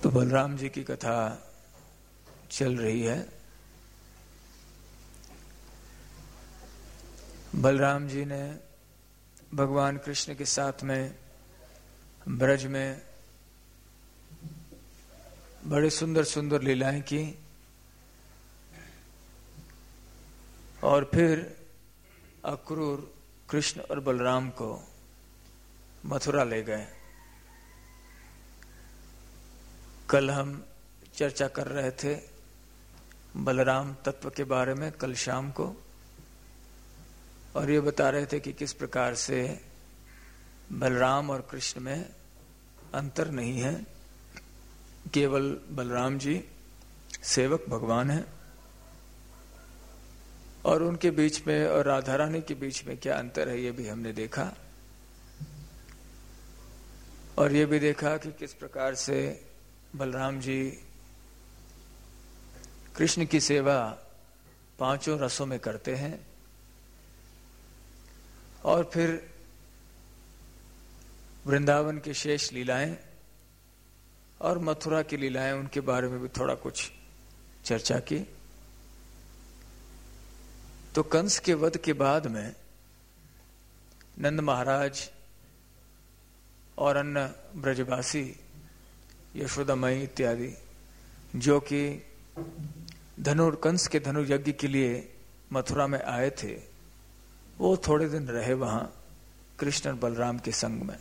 तो बलराम जी की कथा चल रही है। बलराम जी ने भगवान कृष्ण के साथ में ब्रज में बड़े सुंदर सुंदर लीलाएं की और फिर अक्रूर कृष्ण और बलराम को मथुरा ले गए। कल हम चर्चा कर रहे थे बलराम तत्व के बारे में कल शाम को, और ये बता रहे थे कि किस प्रकार से बलराम और कृष्ण में अंतर नहीं है, केवल बलराम जी सेवक भगवान हैं और उनके बीच में और राधा रानी के बीच में क्या अंतर है ये भी हमने देखा। और ये भी देखा कि किस प्रकार से बलराम जी कृष्ण की सेवा पांचों रसों में करते हैं और फिर वृंदावन की शेष लीलाएं और मथुरा की लीलाएं, उनके बारे में भी थोड़ा कुछ चर्चा की। तो कंस के वध के बाद में नंद महाराज और अन्य ब्रजवासी यशोदामयी इत्यादि जो कि कंस के धनु यज्ञ के लिए मथुरा में आए थे, वो थोड़े दिन रहे वहां कृष्ण और बलराम के संग में।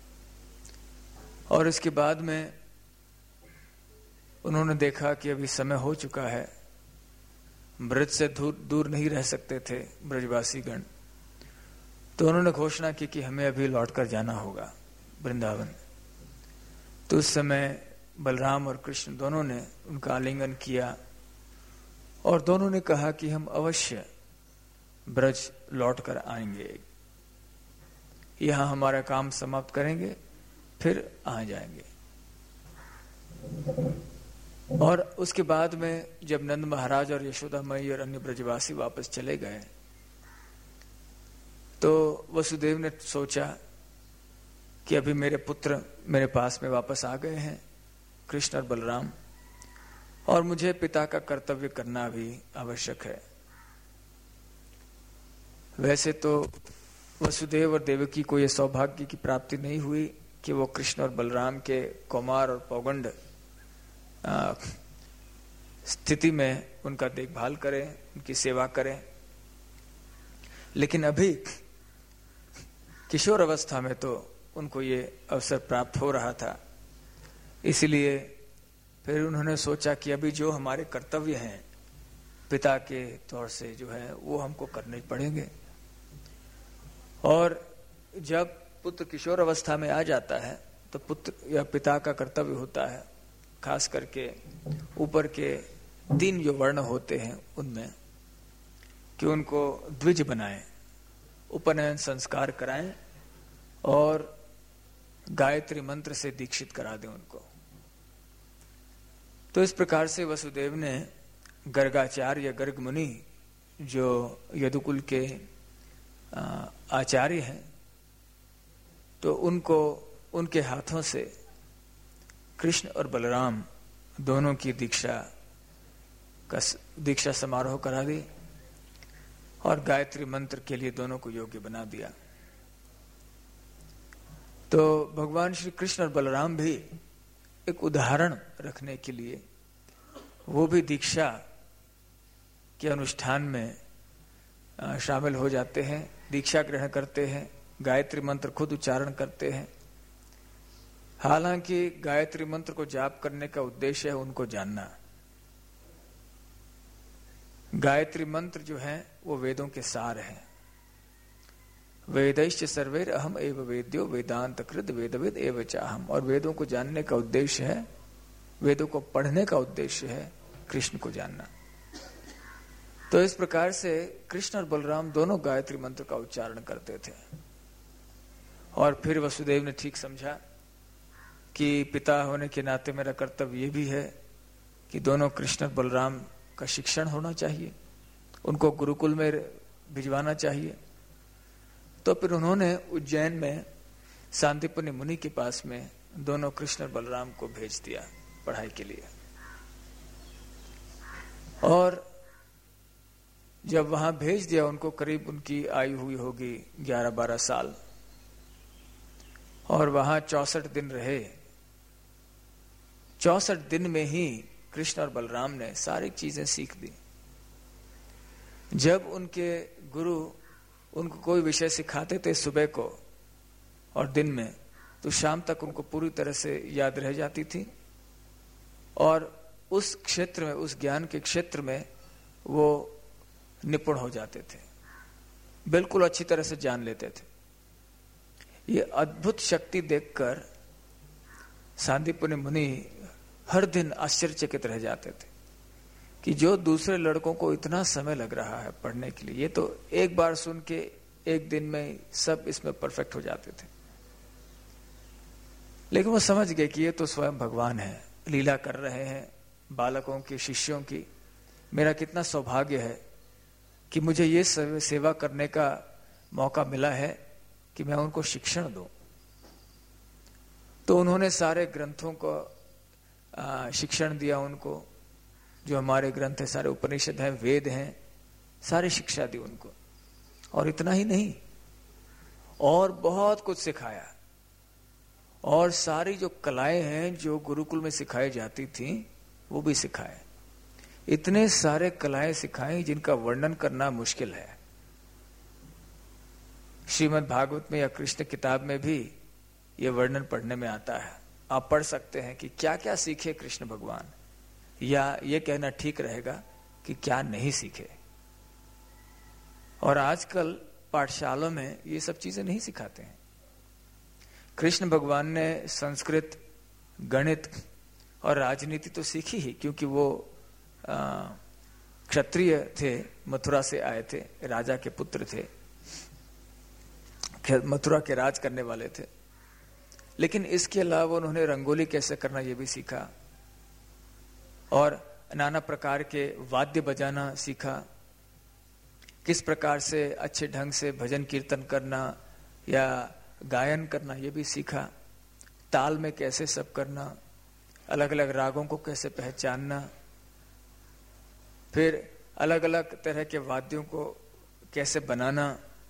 और इसके बाद में उन्होंने देखा कि अभी समय हो चुका है, ब्रज से दूर नहीं रह सकते थे ब्रजवासी गण, तो उन्होंने घोषणा की कि हमें अभी लौटकर जाना होगा वृंदावन। तो उस समय बलराम और कृष्ण दोनों ने उनका आलिंगन किया और दोनों ने कहा कि हम अवश्य ब्रज लौटकर आएंगे, यहां हमारा काम समाप्त करेंगे, फिर आ जाएंगे। और उसके बाद में जब नंद महाराज और यशोदामयी और अन्य ब्रजवासी वापस चले गए तो वसुदेव ने सोचा कि अभी मेरे पुत्र मेरे पास में वापस आ गए हैं, कृष्ण और बलराम, और मुझे पिता का कर्तव्य करना भी आवश्यक है। वैसे तो वसुदेव और देवकी को यह सौभाग्य की प्राप्ति नहीं हुई कि वो कृष्ण और बलराम के कौमार और पौगंड स्थिति में उनका देखभाल करें, उनकी सेवा करें, लेकिन अभी किशोर अवस्था में तो उनको ये अवसर प्राप्त हो रहा था। इसलिए फिर उन्होंने सोचा कि अभी जो हमारे कर्तव्य हैं पिता के तौर से जो है वो हमको करने पड़ेंगे। और जब पुत्र किशोर अवस्था में आ जाता है तो पुत्र या पिता का कर्तव्य होता है खास करके ऊपर के 3 जो वर्ण होते हैं उनमें कि उनको द्विज बनाएं, उपनयन संस्कार कराएं और गायत्री मंत्र से दीक्षित करा दें उनको। तो इस प्रकार से वसुदेव ने गर्गाचार्य गर्ग मुनि जो यदुकुल के आचार्य हैं, तो उनको उनके हाथों से कृष्ण और बलराम दोनों की दीक्षा समारोह करा दी और गायत्री मंत्र के लिए दोनों को योग्य बना दिया। तो भगवान श्री कृष्ण और बलराम भी एक उदाहरण रखने के लिए वो भी दीक्षा के अनुष्ठान में शामिल हो जाते हैं, दीक्षा ग्रहण करते हैं, गायत्री मंत्र खुद उच्चारण करते हैं। हालांकि गायत्री मंत्र को जाप करने का उद्देश्य है उनको जानना। गायत्री मंत्र जो है वो वेदों के सार है। वेदैश्च सर्वैर अहम एव वेद्यो वेदांत कृत वेदविद एव चाहम। और वेदों को जानने का उद्देश्य है, वेदों को पढ़ने का उद्देश्य है कृष्ण को जानना। तो इस प्रकार से कृष्ण और बलराम दोनों गायत्री मंत्र का उच्चारण करते थे। और फिर वसुदेव ने ठीक समझा कि पिता होने के नाते मेरा कर्तव्य ये भी है कि दोनों कृष्ण और बलराम का शिक्षण होना चाहिए, उनको गुरुकुल में भिजवाना चाहिए। तो फिर उन्होंने उज्जैन में सांदीपनि मुनि के पास में दोनों कृष्ण और बलराम को भेज दिया। पढ़ाई के लिए। और जब वहां भेज दिया उनको, करीब उनकी आयु हुई होगी 11-12 साल, और वहां 64 दिन रहे। 64 दिन में ही कृष्ण और बलराम ने सारी चीजें सीख दी। जब उनके गुरु उनको कोई विषय सिखाते थे सुबह को और दिन में, तो शाम तक उनको पूरी तरह से याद रह जाती थी, और उस क्षेत्र में, उस ज्ञान के क्षेत्र में वो निपुण हो जाते थे, बिल्कुल अच्छी तरह से जान लेते थे। ये अद्भुत शक्ति देखकर सांदीपनि मुनि हर दिन आश्चर्यचकित रह जाते थे कि जो दूसरे लड़कों को इतना समय लग रहा है पढ़ने के लिए, ये तो एक बार सुन के एक दिन में सब इसमें परफेक्ट हो जाते थे। लेकिन वो समझ गए कि ये तो स्वयं भगवान है, लीला कर रहे हैं बालकों की, शिष्यों की। मेरा कितना सौभाग्य है कि मुझे ये सेवा करने का मौका मिला है कि मैं उनको शिक्षण दूं। तो उन्होंने सारे ग्रंथों को शिक्षण दिया उनको, जो हमारे ग्रंथ है, सारे उपनिषद हैं, वेद हैं, सारी शिक्षा दी उनको। और इतना ही नहीं, और बहुत कुछ सिखाया, और सारी जो कलाएं हैं जो गुरुकुल में सिखाई जाती थी वो भी सिखाए। इतने सारे कलाएं सिखाई जिनका वर्णन करना मुश्किल है। श्रीमद् भागवत में या कृष्ण किताब में भी ये वर्णन पढ़ने में आता है। आप पढ़ सकते हैं कि क्या क्या सीखे कृष्ण भगवान, या ये कहना ठीक रहेगा कि क्या नहीं सीखे। और आजकल पाठशालों में ये सब चीजें नहीं सिखाते हैं। कृष्ण भगवान ने संस्कृत, गणित और राजनीति तो सीखी ही, क्योंकि वो क्षत्रिय थे, मथुरा से आए थे, राजा के पुत्र थे, मथुरा के राज करने वाले थे। लेकिन इसके अलावा उन्होंने रंगोली कैसे करना ये भी सीखा, और नाना प्रकार के वाद्य बजाना सीखा, किस प्रकार से अच्छे ढंग से भजन कीर्तन करना या गायन करना ये भी सीखा, ताल में कैसे सब करना, अलग अलग रागों को कैसे पहचानना, फिर अलग अलग तरह के वाद्यों को कैसे बनाना,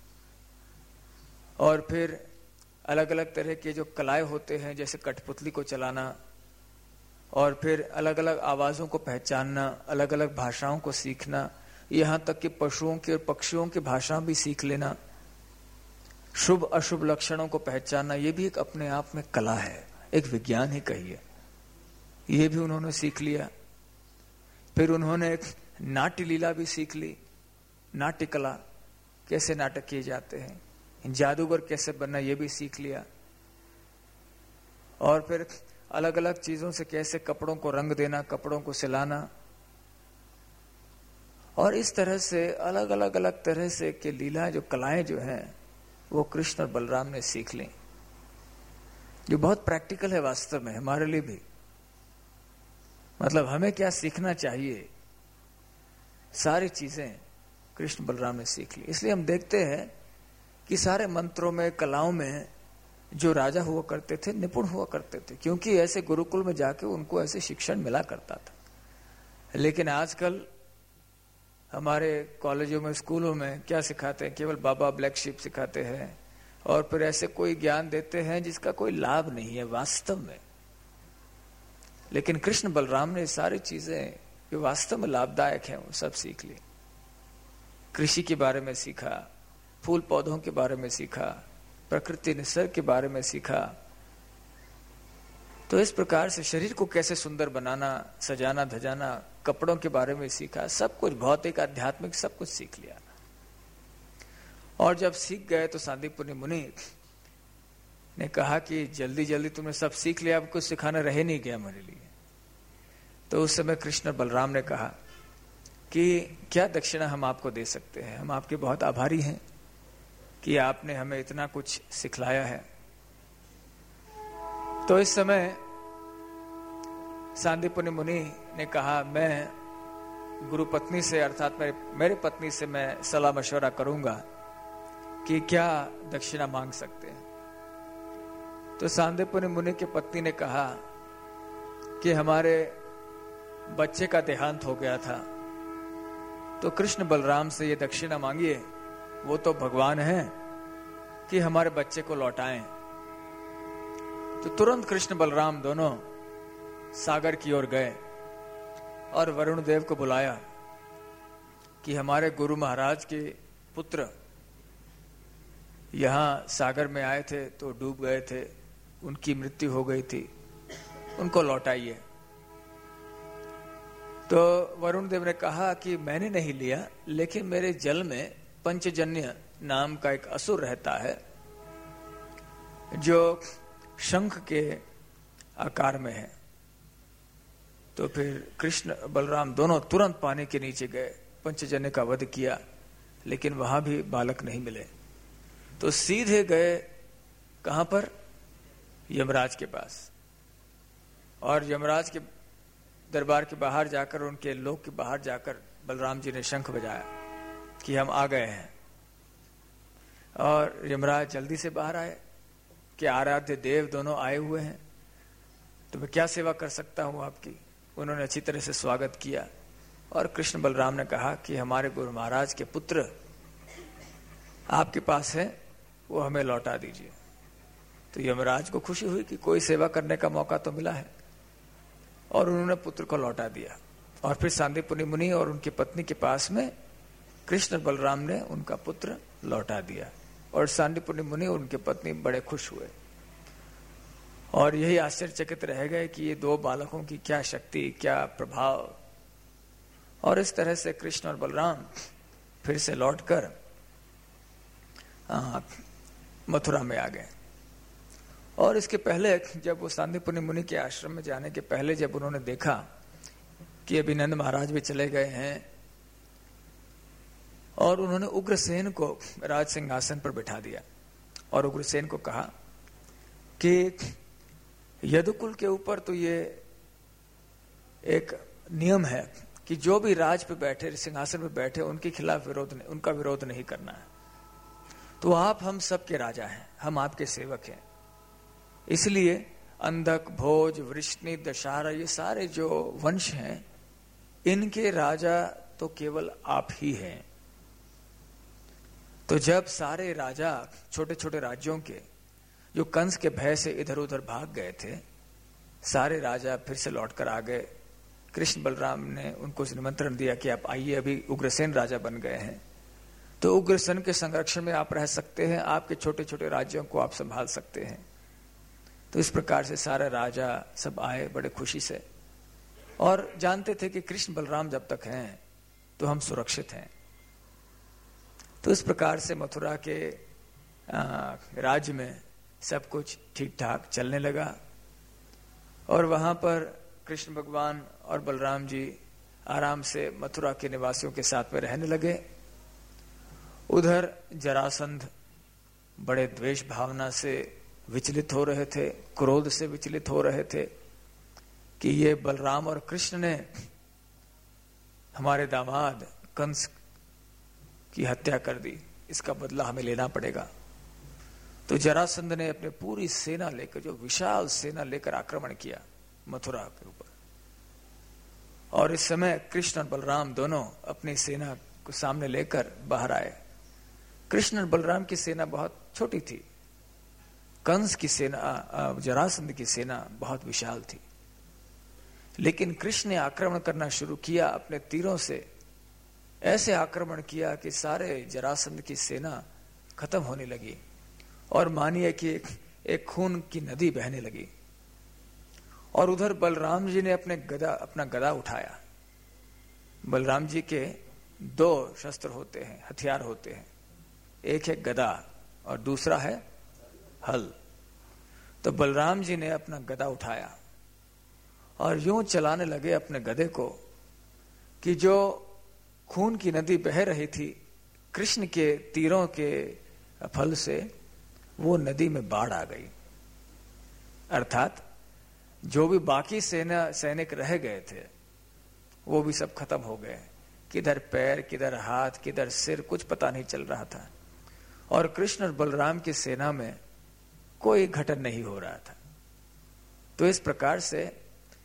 और फिर अलग अलग तरह के जो कलाएं होते हैं जैसे कठपुतली को चलाना, और फिर अलग अलग आवाजों को पहचानना, अलग अलग भाषाओं को सीखना, यहाँ तक कि पशुओं की और पक्षियों की भाषा भी सीख लेना, शुभ अशुभ लक्षणों को पहचानना, ये भी एक अपने आप में कला है, एक विज्ञान ही कहिए। ये भी उन्होंने सीख लिया। फिर उन्होंने एक नाट्य लीला भी सीख ली, नाट्य कला, कैसे नाटक किए जाते हैं, जादूगर कैसे बनना ये भी सीख लिया, और फिर अलग अलग चीजों से कैसे कपड़ों को रंग देना, कपड़ों को सिलाना, और इस तरह से अलग अलग तरह से के लीला, जो कलाएं जो हैं वो कृष्ण और बलराम ने सीख ली, जो बहुत प्रैक्टिकल है वास्तव में हमारे लिए भी। मतलब हमें क्या सीखना चाहिए, सारी चीजें कृष्ण बलराम ने सीख ली। इसलिए हम देखते हैं कि सारे मंत्रों में, कलाओं में जो राजा हुआ करते थे निपुण हुआ करते थे, क्योंकि ऐसे गुरुकुल में जाके उनको ऐसे शिक्षण मिला करता था। लेकिन आजकल हमारे कॉलेजों में, स्कूलों में क्या सिखाते हैं, केवल बाबा ब्लैक शिप सिखाते हैं, और फिर ऐसे कोई ज्ञान देते हैं जिसका कोई लाभ नहीं है वास्तव में। लेकिन कृष्ण बलराम ने सारी चीजें जो वास्तव में लाभदायक है वो सब सीख ली। कृषि के बारे में सीखा, फूल पौधों के बारे में सीखा, प्रकृति निसर्ग के बारे में सीखा। तो इस प्रकार से शरीर को कैसे सुंदर बनाना, सजाना धजाना, कपड़ों के बारे में सीखा, सब कुछ भौतिक आध्यात्मिक सब कुछ सीख लिया। और जब सीख गए तो सांदीपनि मुनि ने कहा कि जल्दी जल्दी तुमने सब सीख लिया, अब कुछ सिखाना रह नहीं गया मेरे लिए। तो उस समय कृष्ण बलराम ने कहा कि क्या दक्षिणा हम आपको दे सकते हैं, हम आपके बहुत आभारी हैं कि आपने हमें इतना कुछ सिखलाया है। तो इस समय सांदीपनि मुनि ने कहा, मैं गुरु पत्नी से अर्थात मेरे पत्नी से मैं सलाह मशवरा करूंगा कि क्या दक्षिणा मांग सकते हैं। तो सांदीपनि मुनि की पत्नी ने कहा कि हमारे बच्चे का देहांत हो गया था, तो कृष्ण बलराम से ये दक्षिणा मांगिए, वो तो भगवान है, कि हमारे बच्चे को लौटाएं। तो तुरंत कृष्ण बलराम दोनों सागर की ओर गए और वरुण देव को बुलाया कि हमारे गुरु महाराज के पुत्र यहाँ सागर में आए थे तो डूब गए थे, उनकी मृत्यु हो गई थी, उनको लौटाइए। तो वरुण देव ने कहा कि मैंने नहीं लिया, लेकिन मेरे जल में पंचजन्य नाम का एक असुर रहता है जो शंख के आकार में है। तो फिर कृष्ण बलराम दोनों तुरंत पानी के नीचे गए, पंचजन्य का वध किया, लेकिन वहां भी बालक नहीं मिले। तो सीधे गए कहां पर? यमराज के पास। और यमराज के दरबार के बाहर जाकर, उनके लोक के बाहर जाकर बलराम जी ने शंख बजाया कि हम आ गए हैं। और यमराज जल्दी से बाहर आए कि आराध्य देव दोनों आए हुए हैं, तो मैं क्या सेवा कर सकता हूं आपकी। उन्होंने अच्छी तरह से स्वागत किया और कृष्ण बलराम ने कहा कि हमारे गुरु महाराज के पुत्र आपके पास है, वो हमें लौटा दीजिए। तो यमराज को खुशी हुई कि कोई सेवा करने का मौका तो मिला है, और उन्होंने पुत्र को लौटा दिया। और फिर सांदीपनि मुनि और उनकी पत्नी के पास में कृष्ण बलराम ने उनका पुत्र लौटा दिया, और सांदीपनि मुनि और उनकी पत्नी बड़े खुश हुए और यही आश्चर्यचकित रह गए कि ये दो बालकों की क्या शक्ति, क्या प्रभाव। और इस तरह से कृष्ण और बलराम फिर से लौटकर मथुरा में आ गए। और इसके पहले जब वो सांदीपनि मुनि के आश्रम में जाने के पहले जब उन्होंने देखा कि अभी नंद महाराज भी चले गए हैं, और उन्होंने उग्रसेन को राज सिंहासन पर बिठा दिया और उग्रसेन को कहा कि यदुकुल के ऊपर तो ये एक नियम है कि जो भी राज पे बैठे, सिंहासन पे बैठे, उनके खिलाफ उनका विरोध नहीं करना है। तो आप हम सबके राजा हैं, हम आपके सेवक हैं, इसलिए अंधक, भोज, वृष्णि, दशहरा, ये सारे जो वंश हैं, इनके राजा तो केवल आप ही हैं। तो जब सारे राजा छोटे छोटे राज्यों के जो कंस के भय से इधर उधर भाग गए थे, सारे राजा फिर से लौटकर आ गए। कृष्ण बलराम ने उनको निमंत्रण दिया कि आप आइए, अभी उग्रसेन राजा बन गए हैं, तो उग्रसेन के संरक्षण में आप रह सकते हैं, आपके छोटे छोटे राज्यों को आप संभाल सकते हैं। तो इस प्रकार से सारे राजा सब आए बड़े खुशी से, और जानते थे कि कृष्ण बलराम जब तक हैं तो हम सुरक्षित हैं। तो इस प्रकार से मथुरा के राज्य में सब कुछ ठीक ठाक चलने लगा, और वहां पर कृष्ण भगवान और बलराम जी आराम से मथुरा के निवासियों के साथ में रहने लगे। उधर जरासंध बड़े द्वेष भावना से विचलित हो रहे थे, क्रोध से विचलित हो रहे थे कि ये बलराम और कृष्ण ने हमारे दामाद कंस की हत्या कर दी, इसका बदला हमें लेना पड़ेगा। तो जरासंध ने अपनी पूरी सेना लेकर, जो विशाल सेना लेकर आक्रमण किया मथुरा के ऊपर। और इस समय कृष्ण और बलराम दोनों अपनी सेना को सामने लेकर बाहर आए। कृष्ण और बलराम की सेना बहुत छोटी थी, कंस की सेना, जरासंध की सेना बहुत विशाल थी। लेकिन कृष्ण ने आक्रमण करना शुरू किया, अपने तीरों से ऐसे आक्रमण किया कि सारे जरासंध की सेना खत्म होने लगी, और मानिए कि एक खून की नदी बहने लगी। और उधर बलराम जी ने अपना गदा उठाया। बलराम जी के दो शस्त्र होते हैं, हथियार होते हैं, एक है गदा और दूसरा है हल। तो बलराम जी ने अपना गदा उठाया और यूं चलाने लगे अपने गदे को कि जो खून की नदी बह रही थी, कृष्ण के तीरों के फल से वो नदी में बाढ़ आ गई। अर्थात जो भी बाकी सैनिक रह गए थे वो भी सब खत्म हो गए। किधर पैर, किधर हाथ, किधर सिर, कुछ पता नहीं चल रहा था। और कृष्ण और बलराम की सेना में कोई घटन नहीं हो रहा था। तो इस प्रकार से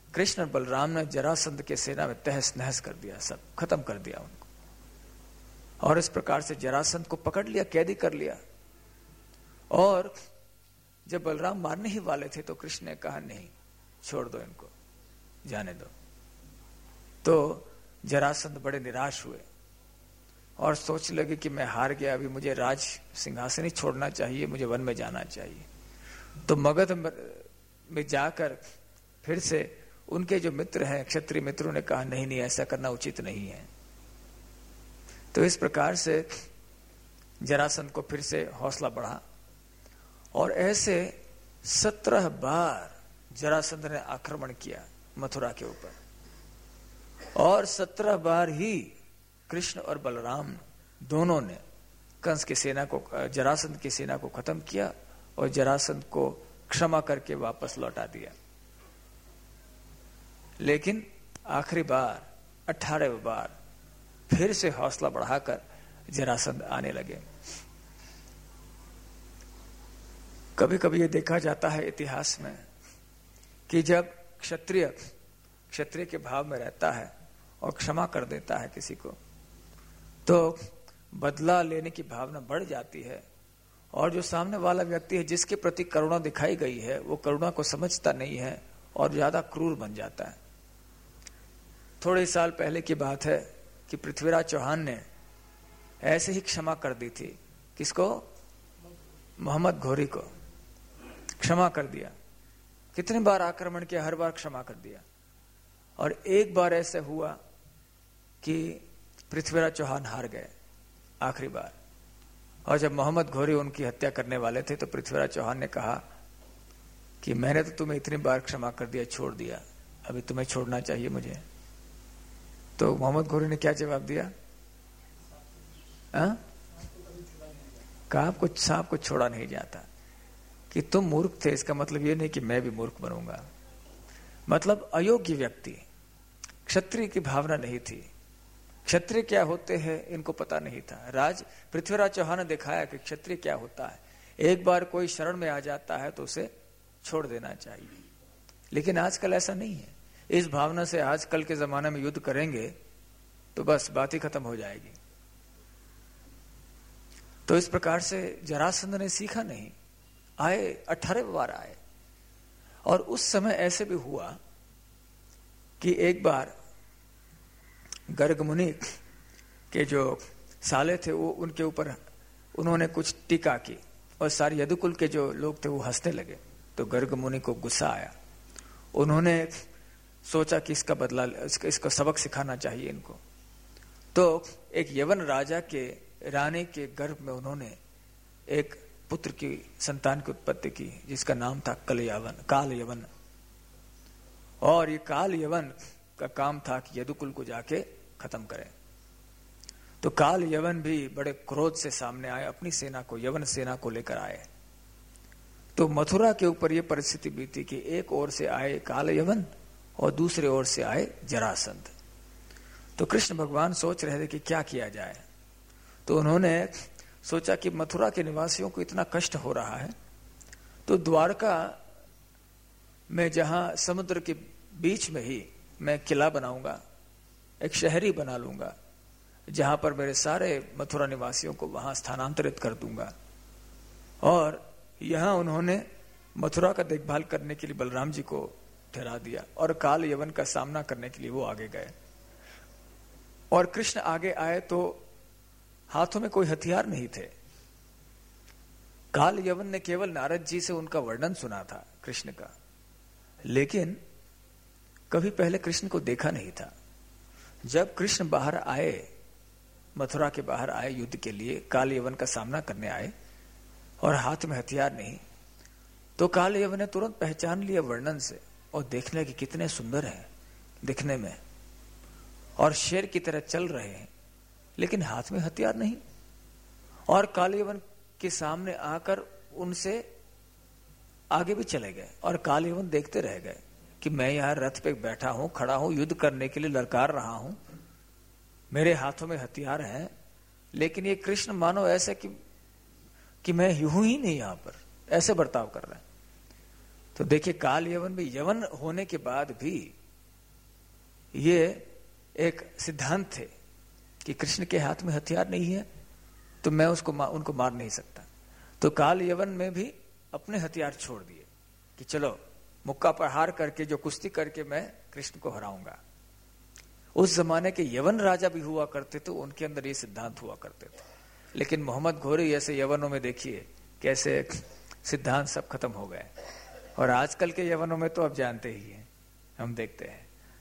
कृष्ण और बलराम ने जरासंध के सेना में तहस नहस कर दिया, सब खत्म कर दिया उनको। और इस प्रकार से जरासंध को पकड़ लिया, कैदी कर लिया। और जब बलराम मारने ही वाले थे तो कृष्ण ने कहा नहीं, छोड़ दो इनको, जाने दो। तो जरासंध बड़े निराश हुए और सोच लगे कि मैं हार गया, अभी मुझे राज सिंहासन ही छोड़ना चाहिए, मुझे वन में जाना चाहिए। तो मगध में जाकर फिर से उनके जो मित्र हैं, क्षत्रिय मित्रों ने कहा नहीं नहीं, ऐसा करना उचित नहीं है। तो इस प्रकार से जरासंध को फिर से हौसला बढ़ा और ऐसे 17 बार जरासंध ने आक्रमण किया मथुरा के ऊपर। और 17 बार ही कृष्ण और बलराम दोनों ने कंस की सेना को, जरासंध की सेना को खत्म किया और जरासंध को क्षमा करके वापस लौटा दिया। लेकिन आखिरी बार 18वें बार फिर से हौसला बढ़ाकर जरासंध आने लगे। कभी कभी ये देखा जाता है इतिहास में कि जब क्षत्रिय के भाव में रहता है और क्षमा कर देता है किसी को, तो बदला लेने की भावना बढ़ जाती है। और जो सामने वाला व्यक्ति है जिसके प्रति करुणा दिखाई गई है, वो करुणा को समझता नहीं है और ज्यादा क्रूर बन जाता है। थोड़े साल पहले की बात है कि पृथ्वीराज चौहान ने ऐसे ही क्षमा कर दी थी। किसको? मोहम्मद घोरी को क्षमा कर दिया। कितने बार आक्रमण किया, हर बार क्षमा कर दिया। और एक बार ऐसा हुआ कि पृथ्वीराज चौहान हार गए आखिरी बार। और जब मोहम्मद घोरी उनकी हत्या करने वाले थे तो पृथ्वीराज चौहान ने कहा कि मैंने तो तुम्हें इतनी बार क्षमा कर दिया, छोड़ दिया, अभी तुम्हें छोड़ना चाहिए मुझे। तो मोहम्मद घोरी ने क्या जवाब दिया? कहा कुछ सांप को छोड़ा नहीं जाता। कि तुम मूर्ख थे, इसका मतलब ये नहीं कि मैं भी मूर्ख बनूंगा। मतलब अयोग्य व्यक्ति, क्षत्रिय की भावना नहीं थी। क्षत्रिय क्या होते हैं इनको पता नहीं था। पृथ्वीराज चौहान ने दिखाया कि क्षत्रिय क्या होता है। एक बार कोई शरण में आ जाता है तो उसे छोड़ देना चाहिए। लेकिन आजकल ऐसा नहीं है। इस भावना से आजकल के जमाने में युद्ध करेंगे तो बस बात ही खत्म हो जाएगी। तो इस प्रकार से जरासंध ने सीखा नहीं, आए 18 बार आए। और उस समय ऐसे भी हुआ कि एक बार गर्ग मुनि के जो साले थे वो उनके ऊपर उन्होंने कुछ टीका की और सारे यदुकुल के जो लोग थे वो हंसने लगे। तो गर्ग मुनि को गुस्सा आया। उन्होंने सोचा कि इसका बदला, इसको सबक सिखाना चाहिए इनको। तो एक यवन राजा के रानी के गर्भ में उन्होंने एक पुत्र की संतान की उत्पत्ति की जिसका नाम था काल यवन। और ये काल यवन का काम था कि यदुकुल को जाके खत्म करें। तो काल यवन भी बड़े क्रोध से सामने आए, अपनी सेना को, यवन सेना को लेकर आए। तो मथुरा के ऊपर ये परिस्थिति बीती कि एक ओर से आए काल यवन और दूसरे ओर से आए जरासंध। तो कृष्ण भगवान सोच रहे थे कि क्या किया जाए। तो उन्होंने सोचा कि मथुरा के निवासियों को इतना कष्ट हो रहा है तो द्वारका में जहां समुद्र के बीच में ही मैं किला बनाऊंगा, एक शहरी बना लूंगा जहां पर मेरे सारे मथुरा निवासियों को वहां स्थानांतरित कर दूंगा। और यहां उन्होंने मथुरा का देखभाल करने के लिए बलराम जी को ठहरा दिया और काल यवन का सामना करने के लिए वो आगे गए। और कृष्ण आगे आए तो हाथों में कोई हथियार नहीं थे। काल यवन ने केवल नारद जी से उनका वर्णन सुना था कृष्ण का, लेकिन कभी पहले कृष्ण को देखा नहीं था। जब कृष्ण बाहर आए, मथुरा के बाहर आए युद्ध के लिए, काल यवन का सामना करने आए और हाथ में हथियार नहीं, तो काल यवन ने तुरंत पहचान लिया वर्णन से और देखने कि कितने सुंदर हैं दिखने में और शेर की तरह चल रहे हैं, लेकिन हाथ में हथियार नहीं। और काल यवन के सामने आकर उनसे आगे भी चले गए और काल यवन देखते रह गए कि मैं यहां रथ पे बैठा हूं, खड़ा हूं, युद्ध करने के लिए ललकार रहा हूं, मेरे हाथों में हथियार हैं, लेकिन ये कृष्ण मानो ऐसे कि मैं हूं ही नहीं, यहां पर ऐसे बर्ताव कर रहे हैं। तो देखिए काल यवन में यवन होने के बाद भी ये एक सिद्धांत थे कि कृष्ण के हाथ में हथियार नहीं है तो मैं उनको मार नहीं सकता। तो काल यवन में भी अपने हथियार छोड़ दिए कि चलो मुक्का प्रहार करके, जो कुश्ती करके मैं कृष्ण को हराऊंगा। उस जमाने के यवन राजा भी हुआ करते थे, उनके अंदर ये सिद्धांत हुआ करते थे। लेकिन मोहम्मद घोरी ऐसे यवनों में देखिए कैसे सिद्धांत सब खत्म हो गए। और आजकल के यवनों में तो आप जानते ही हैं, हम देखते हैं।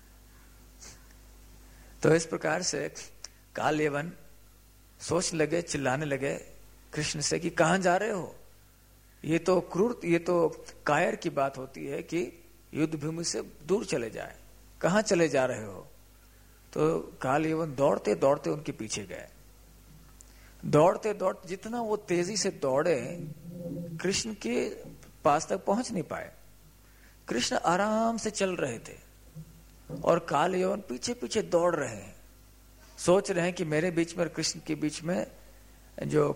तो इस प्रकार से काल यवन सोचने लगे, चिल्लाने लगे कृष्ण से कि कहां जा रहे हो, ये तो क्रूर, ये तो कायर की बात होती है कि युद्ध भूमि से दूर चले जाए, कहां चले जा रहे हो। तो काल यवन दौड़ते दौड़ते उनके पीछे गए। दौड़ते दौड़ते जितना वो तेजी से दौड़े, कृष्ण के पास तक पहुंच नहीं पाए। कृष्ण आराम से चल रहे थे और काल यवन पीछे पीछे दौड़ रहे हैं। सोच रहे हैं कि मेरे बीच में और कृष्ण के बीच में जो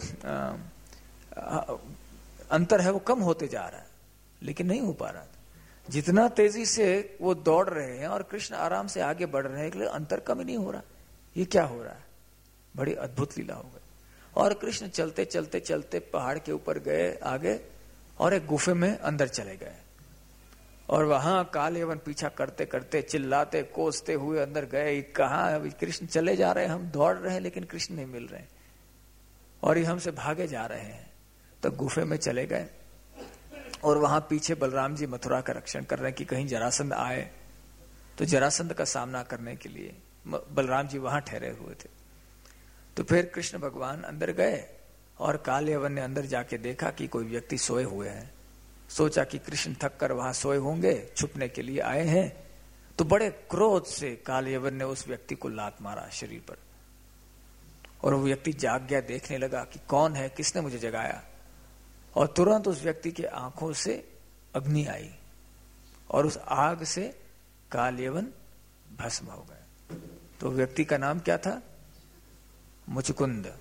अंतर है वो कम होते जा रहा है, लेकिन नहीं हो पा रहा। जितना तेजी से वो दौड़ रहे हैं और कृष्ण आराम से आगे बढ़ रहे हैं, अंतर कम ही नहीं हो रहा। ये क्या हो रहा है? बड़ी अद्भुत लीला हो गई। और कृष्ण चलते चलते चलते पहाड़ के ऊपर गए आगे, और एक गुफे में अंदर चले गए। और वहां काल यवन पीछा करते करते, चिल्लाते कोसते हुए अंदर गए। कहाँ कृष्ण चले जा रहे हैं, हम दौड़ रहे हैं लेकिन कृष्ण नहीं मिल रहे और ये हमसे भागे जा रहे हैं। तो गुफे में चले गए और वहां पीछे बलराम जी मथुरा का रक्षण कर रहे हैं कि कहीं जरासंध आए। तो जरासंध का सामना करने के लिए बलराम जी वहां ठहरे हुए थे। तो फिर कृष्ण भगवान अंदर गए और काल यवन ने अंदर जाके देखा कि कोई व्यक्ति सोए हुए हैं। सोचा कि कृष्ण थक कर वहां सोए होंगे, छुपने के लिए आए हैं। तो बड़े क्रोध से काल यवन ने उस व्यक्ति को लात मारा शरीर पर, और वो व्यक्ति जाग गया, देखने लगा कि कौन है, किसने मुझे जगाया। और तुरंत उस व्यक्ति के आंखों से अग्नि आई और उस आग से काल यवन भस्म हो गए। तो व्यक्ति का नाम क्या था? मुचुकुंद।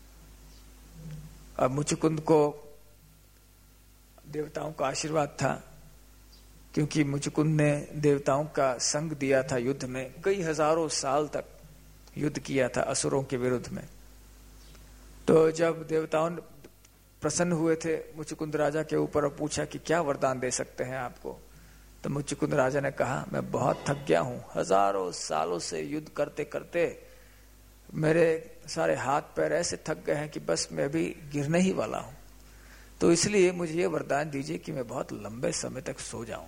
अब मुचुकुंद को देवताओं का आशीर्वाद था, क्योंकि मुचुकुंद ने देवताओं का संग दिया था युद्ध में। कई हजारों साल तक युद्ध किया था असुरों के विरुद्ध में। तो जब देवताओं प्रसन्न हुए थे मुचुकुंद राजा के ऊपर और पूछा कि क्या वरदान दे सकते हैं आपको, तो मुचुकुंद राजा ने कहा, मैं बहुत थक गया हूं, हजारों सालों से युद्ध करते करते मेरे सारे हाथ पैर ऐसे थक गए हैं कि बस मैं अभी गिरने ही वाला हूं। तो इसलिए मुझे ये वरदान दीजिए कि मैं बहुत लंबे समय तक सो जाऊं,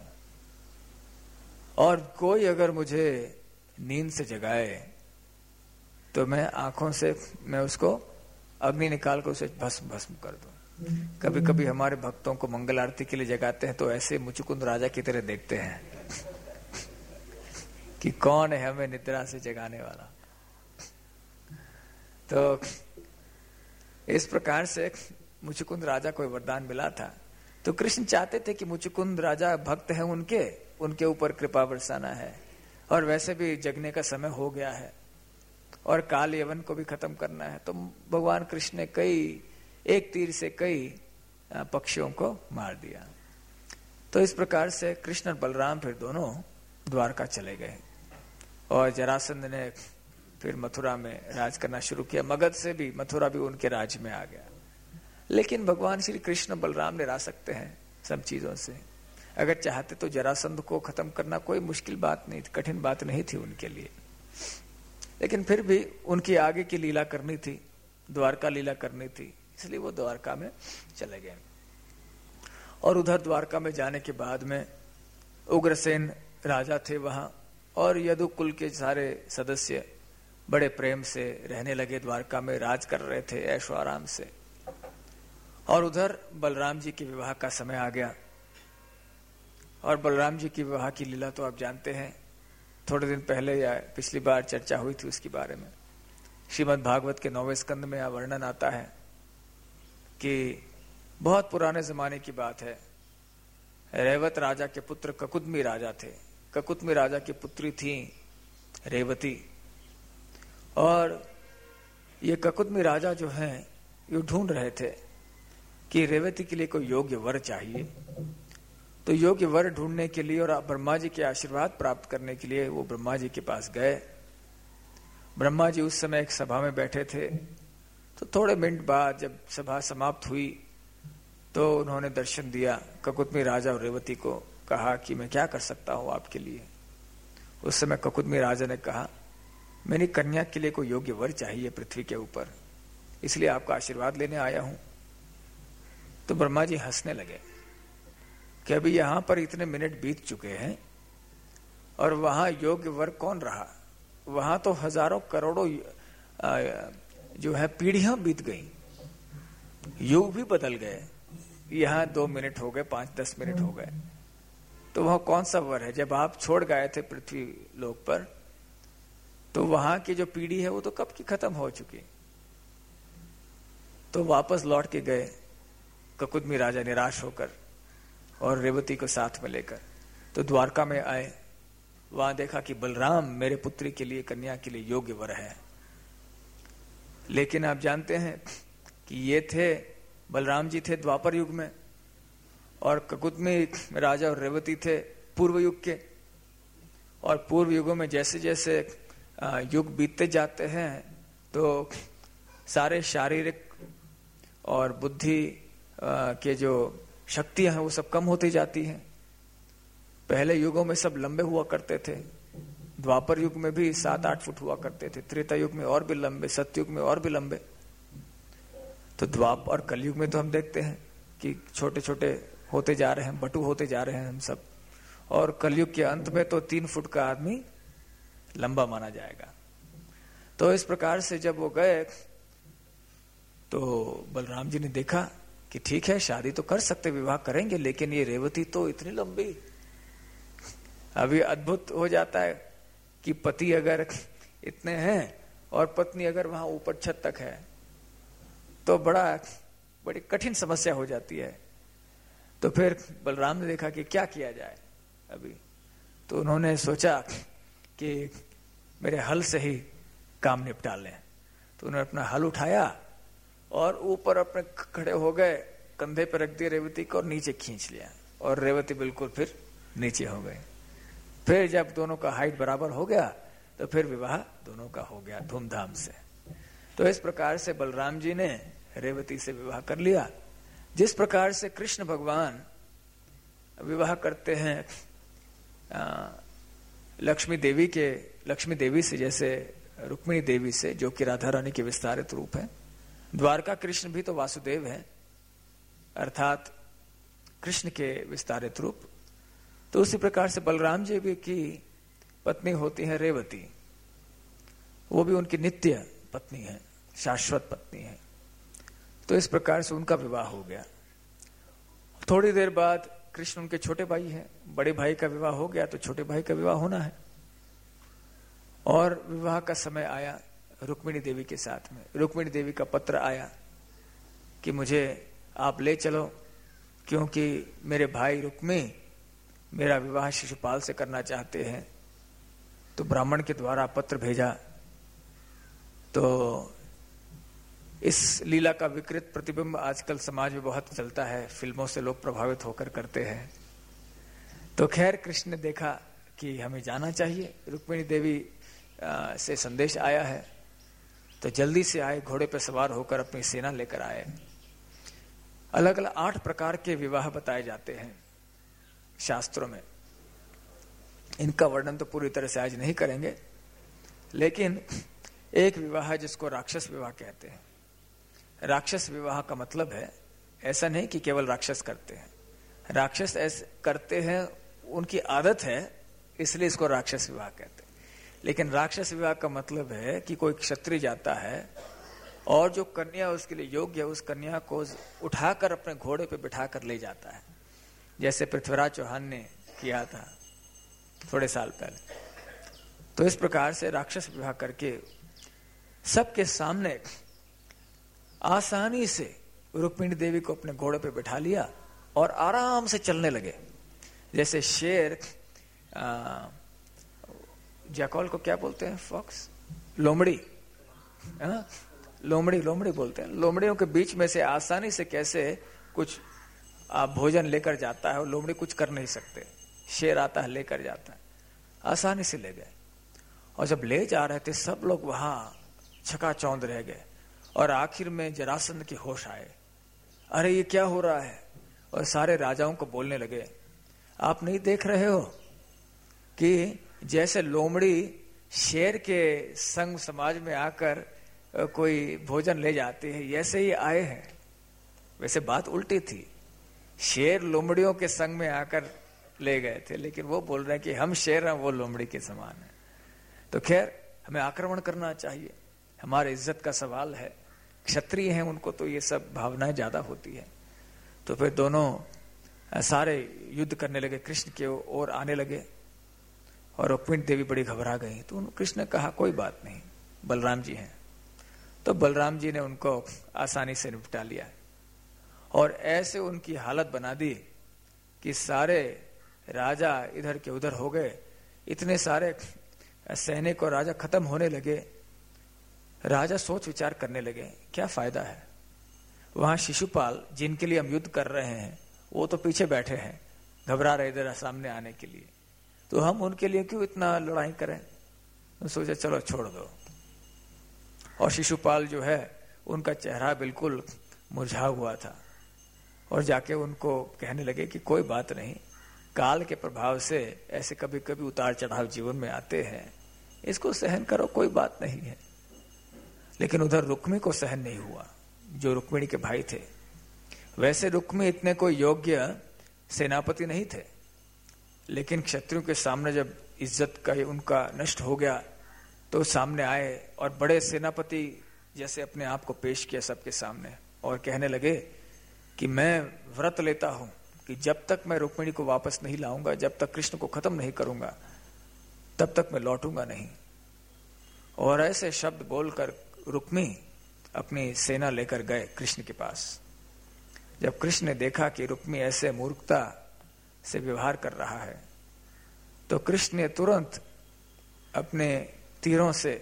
और कोई अगर मुझे नींद से जगाए तो मैं आंखों से मैं उसको अग्नि निकाल कर उसे भस्म भस्म कर दूं। कभी कभी हमारे भक्तों को मंगल आरती के लिए जगाते हैं तो ऐसे मुचुकुंद राजा की तरह देखते हैं कि कौन है हमें निद्रा से जगाने वाला। तो इस प्रकार से मुचुकुंद राजा को वरदान मिला था। तो कृष्ण चाहते थे कि मुचुकुंद राजा भक्त हैं उनके ऊपर कृपा बरसाना है, और वैसे भी जगने का समय हो गया है और काल यवन को भी खत्म करना है। तो भगवान कृष्ण ने एक तीर से कई पक्षियों को मार दिया। तो इस प्रकार से कृष्ण और बलराम फिर दोनों द्वारका चले गए और जरासंध ने फिर मथुरा में राज करना शुरू किया। मगध से भी मथुरा भी उनके राज्य में आ गया। लेकिन भगवान श्री कृष्ण बलराम निरा सकते हैं सब चीजों से। अगर चाहते तो जरासंध को खत्म करना कोई मुश्किल बात नहीं थी, कठिन बात नहीं थी उनके लिए। लेकिन फिर भी उनकी आगे की लीला करनी थी, द्वारका लीला करनी थी, इसलिए वो द्वारका में चले गए। और उधर द्वारका में जाने के बाद में उग्रसेन राजा थे वहां, और यदु कुल के सारे सदस्य बड़े प्रेम से रहने लगे, द्वारका में राज कर रहे थे ऐशो आराम से। और उधर बलराम जी के विवाह का समय आ गया। और बलराम जी की विवाह की लीला तो आप जानते हैं, थोड़े दिन पहले या पिछली बार चर्चा हुई थी उसके बारे में। श्रीमद् भागवत के 9वें स्कंद में यह वर्णन आता है कि बहुत पुराने जमाने की बात है, रेवत राजा के पुत्र ककुदमी राजा थे। ककुदमी राजा की पुत्री थी रेवती, और ये ककुदमी राजा जो हैं ये ढूंढ रहे थे कि रेवती के लिए कोई योग्य वर चाहिए। तो तो योग्य वर ढूंढने के लिए और ब्रह्मा जी के आशीर्वाद प्राप्त करने के लिए वो ब्रह्मा जी के पास गए। ब्रह्मा जी उस समय एक सभा में बैठे थे, तो थोड़े मिनट बाद जब सभा समाप्त हुई तो उन्होंने दर्शन दिया। ककुतमी राजा और रेवती को कहा कि मैं क्या कर सकता हूं आपके लिए। उस समय ककुतमी राजा ने कहा, मेरी कन्या के लिए कोई योग्य वर चाहिए पृथ्वी के ऊपर, इसलिए आपका आशीर्वाद लेने आया हूं। तो ब्रह्मा जी हंसने लगे कि अभी यहां पर इतने मिनट बीत चुके हैं और वहां योग्य वर कौन रहा। वहां तो हजारों करोड़ों जो है पीढ़ियां बीत गई, युग भी बदल गए। यहां 2 मिनट हो गए, 5-10 मिनट हो गए, तो वह कौन सा वर है। जब आप छोड़ गए थे पृथ्वी लोक पर, तो वहां की जो पीढ़ी है वो तो कब की खत्म हो चुकी। तो वापस लौट के गए ककुतमी राजा निराश होकर और रेवती को साथ में लेकर। तो द्वारका में आए, वहां देखा कि बलराम मेरे पुत्री के लिए, कन्या के लिए योग्य वर है। लेकिन आप जानते हैं कि ये थे, बलराम जी थे द्वापर युग में और ककुतमी राजा और रेवती थे पूर्व युग के। और पूर्व युगों में जैसे जैसे युग बीतते जाते हैं तो सारे शारीरिक और बुद्धि के जो शक्तियां हैं वो सब कम होती जाती हैं। पहले युगों में सब लंबे हुआ करते थे, द्वापर युग में भी 7-8 फुट हुआ करते थे, त्रेता युग में और भी लंबे, सतयुग में और भी लंबे। तो द्वापर और कलयुग में तो हम देखते हैं कि छोटे छोटे होते जा रहे हैं, बटू होते जा रहे हैं हम सब। और कलयुग के अंत में तो 3 फुट का आदमी लंबा माना जाएगा। तो इस प्रकार से जब वो गए तो बलराम जी ने देखा कि ठीक है, शादी तो कर सकते, विवाह करेंगे, लेकिन ये रेवती तो इतनी लंबी। अभी अद्भुत हो जाता है कि पति अगर इतने हैं और पत्नी अगर वहां ऊपर छत तक है तो बड़ी कठिन समस्या हो जाती है। तो फिर बलराम ने देखा कि क्या किया जाए अभी। तो उन्होंने सोचा कि मेरे हल से ही काम निपटा लें। तो उन्होंने अपना हल उठाया और ऊपर अपने खड़े हो गए, कंधे पर रख दिया रेवती को और नीचे खींच लिया, और रेवती बिल्कुल फिर नीचे हो गए। फिर जब दोनों का हाइट बराबर हो गया तो फिर विवाह दोनों का हो गया धूमधाम से। तो इस प्रकार से बलराम जी ने रेवती से विवाह कर लिया। जिस प्रकार से कृष्ण भगवान विवाह करते हैं लक्ष्मी देवी से, जैसे रुक्मिणी देवी से, जो कि राधा रानी के विस्तारित रूप है। द्वारका कृष्ण भी तो वासुदेव है, अर्थात कृष्ण के विस्तारित रूप। तो उसी प्रकार से बलराम जी भी की पत्नी होती है रेवती, वो भी उनकी नित्य पत्नी है, शाश्वत पत्नी है। तो इस प्रकार से उनका विवाह हो गया। थोड़ी देर बाद कृष्ण उनके छोटे भाई हैं, बड़े भाई का विवाह हो गया तो छोटे भाई का विवाह होना है। और विवाह का समय आया रुक्मिणी देवी के साथ में। रुक्मिणी देवी का पत्र आया कि मुझे आप ले चलो, क्योंकि मेरे भाई रुक्मी मेरा विवाह शिशुपाल से करना चाहते हैं। तो ब्राह्मण के द्वारा पत्र भेजा। तो इस लीला का विकृत प्रतिबिंब आजकल समाज में बहुत चलता है, फिल्मों से लोग प्रभावित होकर करते हैं। तो खैर कृष्ण ने देखा कि हमें जाना चाहिए, रुक्मिणी देवी से संदेश आया है, तो जल्दी से आए, घोड़े पर सवार होकर अपनी सेना लेकर आए। अलग अलग 8 प्रकार के विवाह बताए जाते हैं शास्त्रों में। इनका वर्णन तो पूरी तरह से आज नहीं करेंगे, लेकिन एक विवाह जिसको राक्षस विवाह कहते हैं। राक्षस विवाह का मतलब है, ऐसा नहीं कि केवल राक्षस करते हैं, राक्षस ऐसे करते हैं, उनकी आदत है, इसलिए इसको राक्षस विवाह कहते हैं। लेकिन राक्षस विवाह का मतलब है कि कोई क्षत्रिय जाता है और जो कन्या उसके लिए योग्य है, उस कन्या को उठाकर अपने घोड़े पे बिठाकर ले जाता है, जैसे पृथ्वीराज चौहान ने किया था थोड़े साल पहले। तो इस प्रकार से राक्षस विवाह करके सबके सामने आसानी से रुक्मिणी देवी को अपने घोड़े पे बिठा लिया और आराम से चलने लगे। जैसे शेर, जैकॉल को क्या बोलते हैं, फॉक्स, लोमड़ी, लोमड़ी बोलते हैं। लोमड़ियों के बीच में से आसानी से कैसे कुछ भोजन लेकर जाता है और लोमड़ी कुछ कर नहीं सकते, शेर आता है लेकर जाता है, आसानी से ले गए। और जब ले जा रहे थे सब लोग वहां छकाचौंध रह गए और आखिर में जरासंध के होश आए, अरे ये क्या हो रहा है, और सारे राजाओं को बोलने लगे, आप नहीं देख रहे हो कि जैसे लोमड़ी शेर के संग समाज में आकर कोई भोजन ले जाते हैं, ऐसे ही आए हैं। वैसे बात उल्टी थी, शेर लोमड़ियों के संग में आकर ले गए थे, लेकिन वो बोल रहे हैं कि हम शेर हैं, वो लोमड़ी के समान है। तो खैर हमें आक्रमण करना चाहिए, हमारे इज्जत का सवाल है, क्षत्रिय हैं उनको तो ये सब भावनाएं ज्यादा होती है। तो फिर दोनों सारे युद्ध करने लगे, कृष्ण के ओर आने लगे और रुक्मिणी देवी बड़ी घबरा गई। तो कृष्ण ने कहा कोई बात नहीं, बलराम जी हैं। तो बलराम जी ने उनको आसानी से निपटा लिया और ऐसे उनकी हालत बना दी कि सारे राजा इधर के उधर हो गए, इतने सारे सैनिक और राजा खत्म होने लगे। राजा सोच विचार करने लगे क्या फायदा है, वहां शिशुपाल जिनके लिए हम युद्ध कर रहे हैं वो तो पीछे बैठे हैं, घबरा रहे इधर सामने आने के लिए, तो हम उनके लिए क्यों इतना लड़ाई करें। तो सोचा चलो छोड़ दो। और शिशुपाल जो है उनका चेहरा बिल्कुल मुरझा हुआ था और जाके उनको कहने लगे कि कोई बात नहीं, काल के प्रभाव से ऐसे कभी कभी उतार चढ़ाव जीवन में आते हैं, इसको सहन करो, कोई बात नहीं है। लेकिन उधर रुक्मी को सहन नहीं हुआ, जो रुक्मिणी के भाई थे। वैसे रुक्मी इतने कोई योग्य सेनापति नहीं थे, लेकिन क्षत्रियों के सामने जब इज्जत का उनका नष्ट हो गया तो सामने आए और बड़े सेनापति जैसे अपने आप को पेश किया सबके सामने और कहने लगे कि मैं व्रत लेता हूं कि जब तक मैं रुक्मिणी को वापस नहीं लाऊंगा, जब तक कृष्ण को खत्म नहीं करूंगा, तब तक मैं लौटूंगा नहीं। और ऐसे शब्द बोलकर रुक्मी अपनी सेना लेकर गए कृष्ण के पास। जब कृष्ण ने देखा कि रुक्मी ऐसे मूर्खता से व्यवहार कर रहा है तो कृष्ण ने तुरंत अपने तीरों से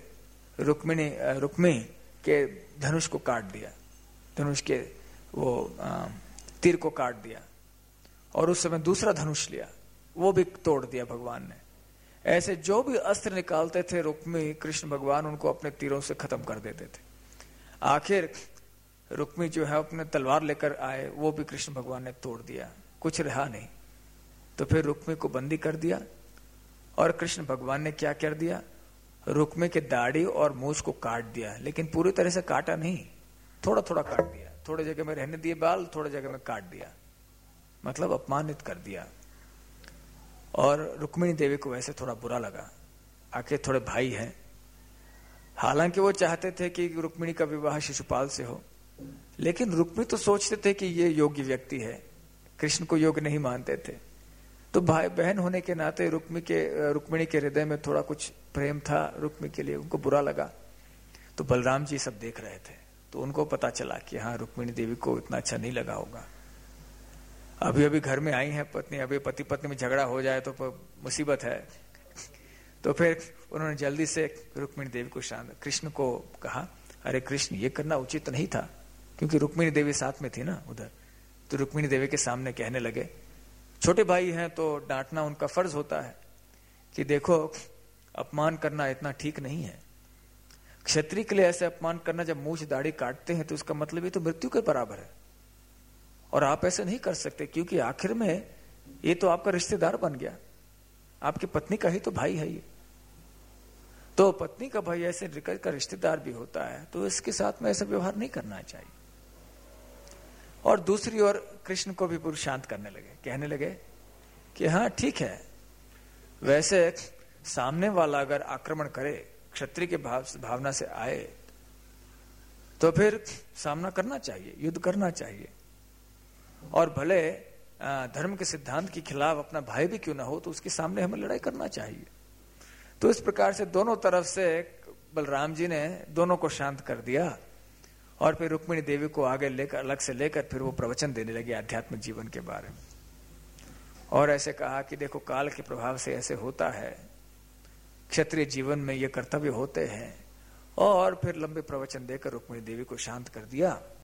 रुक्मी के धनुष को काट दिया, धनुष के वो तीर को काट दिया और उस समय दूसरा धनुष लिया, वो भी तोड़ दिया भगवान ने। ऐसे जो भी अस्त्र निकालते थे रुक्मी, कृष्ण भगवान उनको अपने तीरों से खत्म कर देते थे। आखिर रुक्मी जो है अपने तलवार लेकर आए, वो भी कृष्ण भगवान ने तोड़ दिया, कुछ रहा नहीं। तो फिर रुक्मी को बंदी कर दिया और कृष्ण भगवान ने क्या कर दिया, रुक्मी के दाढ़ी और मूछ को काट दिया, लेकिन पूरी तरह से काटा नहीं, थोड़ा थोड़ा काट दिया, थोड़े जगह में रहने दिए बाल, थोड़े जगह में काट दिया, मतलब अपमानित कर दिया। और रुक्मिणी देवी को वैसे थोड़ा बुरा लगा, आखिर थोड़े भाई हैं, हालांकि वो चाहते थे कि रुक्मिणी का विवाह शिशुपाल से हो, लेकिन रुक्मिणी तो सोचते थे कि ये योग्य व्यक्ति है, कृष्ण को योग्य नहीं मानते थे। तो भाई बहन होने के नाते रुक्मिणी के हृदय में थोड़ा कुछ प्रेम था रुक्मिणी के लिए, उनको बुरा लगा। तो बलराम जी सब देख रहे थे, तो उनको पता चला कि हाँ रुक्मिणी देवी को इतना अच्छा नहीं लगा होगा, अभी अभी घर में आई है पत्नी, अभी पति पत्नी में झगड़ा हो जाए तो मुसीबत है। तो फिर उन्होंने जल्दी से रुक्मिणी देवी को शांत, कृष्ण को कहा अरे कृष्ण ये करना उचित नहीं था, क्योंकि रुक्मिणी देवी साथ में थी ना उधर। तो रुक्मिणी देवी के सामने कहने लगे, छोटे भाई हैं तो डांटना उनका फर्ज होता है कि देखो अपमान करना इतना ठीक नहीं है, क्षत्रिय के लिए ऐसे अपमान करना, जब मूछ दाढ़ी काटते हैं तो उसका मतलब ये तो मृत्यु के बराबर है, और आप ऐसे नहीं कर सकते, क्योंकि आखिर में ये तो आपका रिश्तेदार बन गया, आपकी पत्नी का ही तो भाई है ये। तो पत्नी का भाई ऐसे का रिश्तेदार भी होता है, तो इसके साथ में ऐसा व्यवहार नहीं करना चाहिए। और दूसरी ओर कृष्ण को भी पूरा शांत करने लगे, कहने लगे कि हाँ ठीक है, वैसे सामने वाला अगर आक्रमण करे, क्षत्रिय के भावना से आए, तो फिर सामना करना चाहिए, युद्ध करना चाहिए, और भले धर्म के सिद्धांत के खिलाफ अपना भाई भी क्यों ना हो तो उसके सामने हमें लड़ाई करना चाहिए। तो इस प्रकार से दोनों तरफ से बलराम जी ने दोनों को शांत कर दिया और फिर रुक्मिणी देवी को आगे लेकर, अलग से लेकर फिर वो प्रवचन देने लगे आध्यात्मिक जीवन के बारे में। और ऐसे कहा कि देखो काल के प्रभाव से ऐसे होता है, क्षत्रिय जीवन में ये कर्तव्य होते हैं, और फिर लंबे प्रवचन देकर रुक्मिणी देवी को शांत कर दिया।